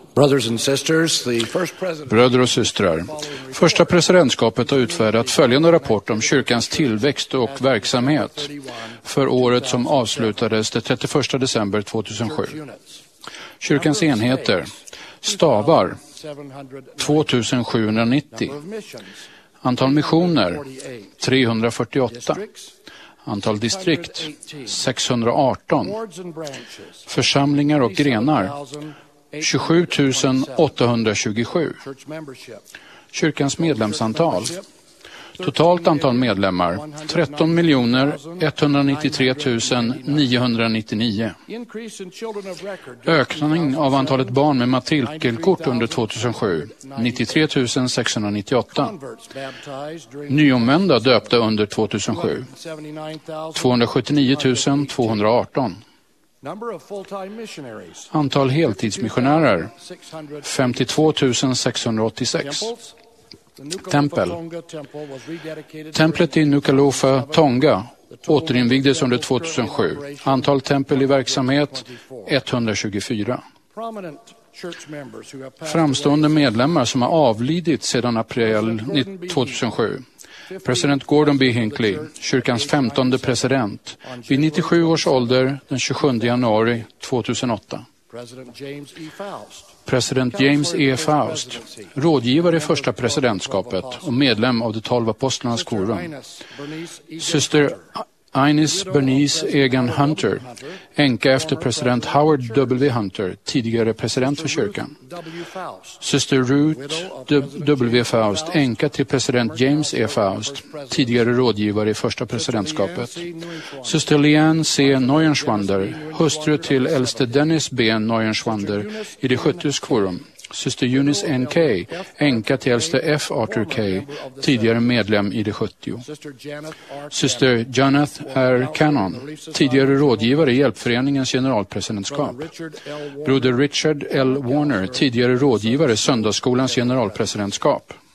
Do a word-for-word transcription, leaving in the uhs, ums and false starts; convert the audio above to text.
Bröder och systrar, första presidentskapet har utfärdat följande rapport om kyrkans tillväxt och verksamhet för året som avslutades den trettioförsta december tvåtusensju. Kyrkans enheter, stavar tvåtusensjuhundranittio, antal missioner trehundrafyrtioåtta, antal distrikt sexhundraarton, församlingar och grenar tjugosju tusen åttahundratjugosju. Kyrkans medlemsantal. Totalt antal medlemmar tretton miljoner etthundranittiotre tusen niohundranittionio. Ökning av antalet barn med matrikelkort under tvåtusensju nittiotre tusen sexhundranittioåtta. Nyomvända döpta under tvåtusensju tvåhundrasjuttionio tusen tvåhundraarton. Antal heltidsmissionärer femtiotvå tusen sexhundraåttiosex. Tempel. Templet i Nuku'alofa, Tonga återinvigdes under tvåtusensju. Antal tempel i verksamhet etthundratjugofyra. Framstående medlemmar som har avlidit sedan april tvåtusensju. President Gordon B. Hinckley, kyrkans femtonde president, vid nittiosju års ålder den tjugosjunde januari tvåtusenåtta. President James E. Faust, rådgivare i första presidentskapet och medlem av de tolv apostlarnas korum. Syster Ines Bernice Egan Hunter, änka efter president Howard W. Hunter, tidigare president för kyrkan. Syster Ruth W. Faust, änka till president James E. Faust, tidigare rådgivare i första presidentskapet. Syster Leanne C. Neuenschwander, hustru till äldste Dennis B. Neuenschwander i det sjuttios korum. Syster Eunice N. K., änka till äldste F. Arthur K., tidigare medlem i det sjuttio. Syster Janet R. Cannon, tidigare rådgivare i Hjälpföreningens generalpresidentskap. Broder Richard L. Warner, tidigare rådgivare i Söndagsskolans generalpresidentskap.